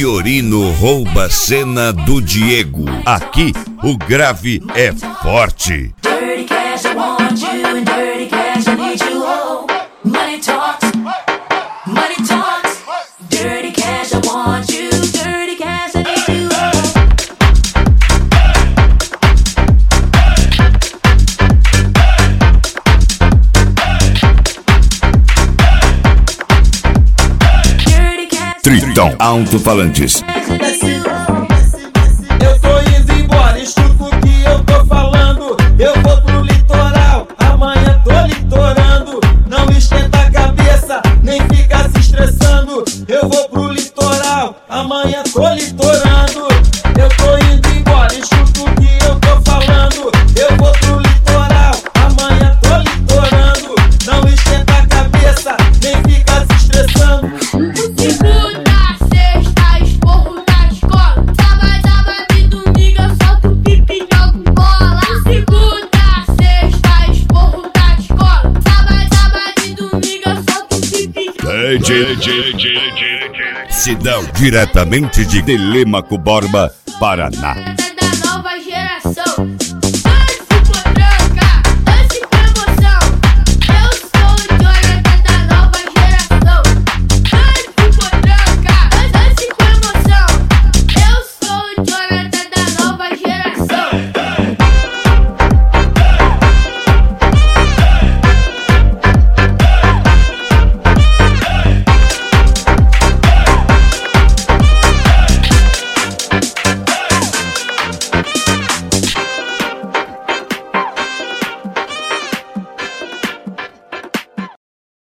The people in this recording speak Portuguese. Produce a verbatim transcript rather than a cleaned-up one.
Fiorino rouba a cena do Diego. Aqui o grave é forte. Dirty cash, I want you, and dirty cash, I need you. Oh, money talks, money talks. Dirty cash, I want you, dirty cash, I need you. Tritão Alto-Falantes. Eu tô indo embora, escuta o que eu tô falando. Eu vou pro litoral, amanhã tô litorando. Não esquenta a cabeça, nem fica se estressando. Eu vou pro litoral, amanhã tô litorando. Eu tô indo embora, escuta o que eu tô falando. Eu vou pro litoral, amanhã tô litorando. Não esquenta a cabeça, nem fica se estressando. Sidão, diretamente de Telêmaco Borba, Paraná.